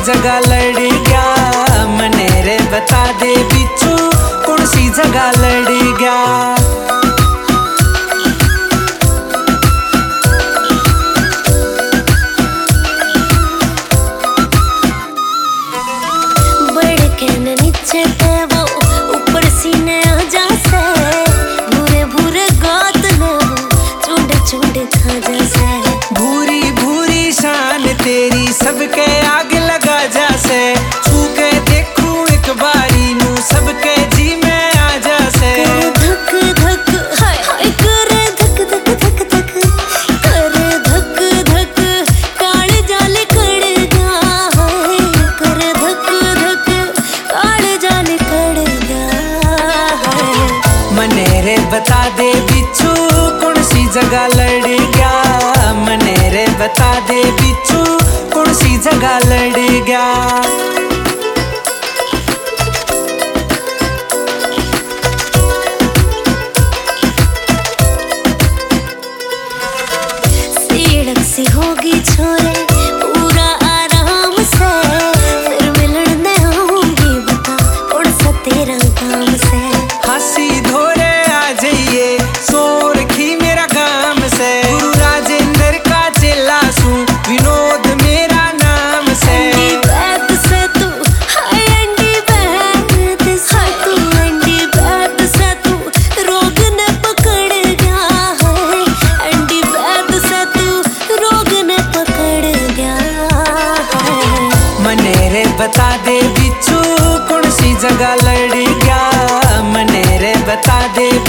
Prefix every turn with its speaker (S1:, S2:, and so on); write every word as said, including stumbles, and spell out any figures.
S1: जगह लड़ गया, मने रे बता दे बिच्छू कौन सी जगह लड़ गया। भूरी भूरी शान तेरी सबके आग लगा जासे, छू के देखूं एक बारी नू सबके जी में आ जासे।
S2: धक धक हाय हाय करे धक धक धक धक करे धक धक काले जाले कड़ गया है, करे धक धक काले जाले कड़ गया है।
S1: मने रे बता दे बिच्छू कौन सी जगह लड़ गया, मने रे बता दे बिच्छू कौन सी जगह लड़ गया।
S2: सीढ़क सी होगी छोरे पूरा आराम से, फिर मिलने आऊंगी बता कौन सा तेरा काम से।
S1: हंसी धोरे आ जाइए सो रखी मेरा काम से, गुरु राजेंद्र का चेला सू विनोद मेरा नाम से।
S2: अंडी बैत से तू हाय अंडी बैत से तू अंडी बैत से तू रोग ने पकड़ गया है, अंडी बैत से तू रोग ने पकड़ गया है।
S1: मने रे बता दे बिच्छू कौन सी जगह लड़ गया, मने रे बता दे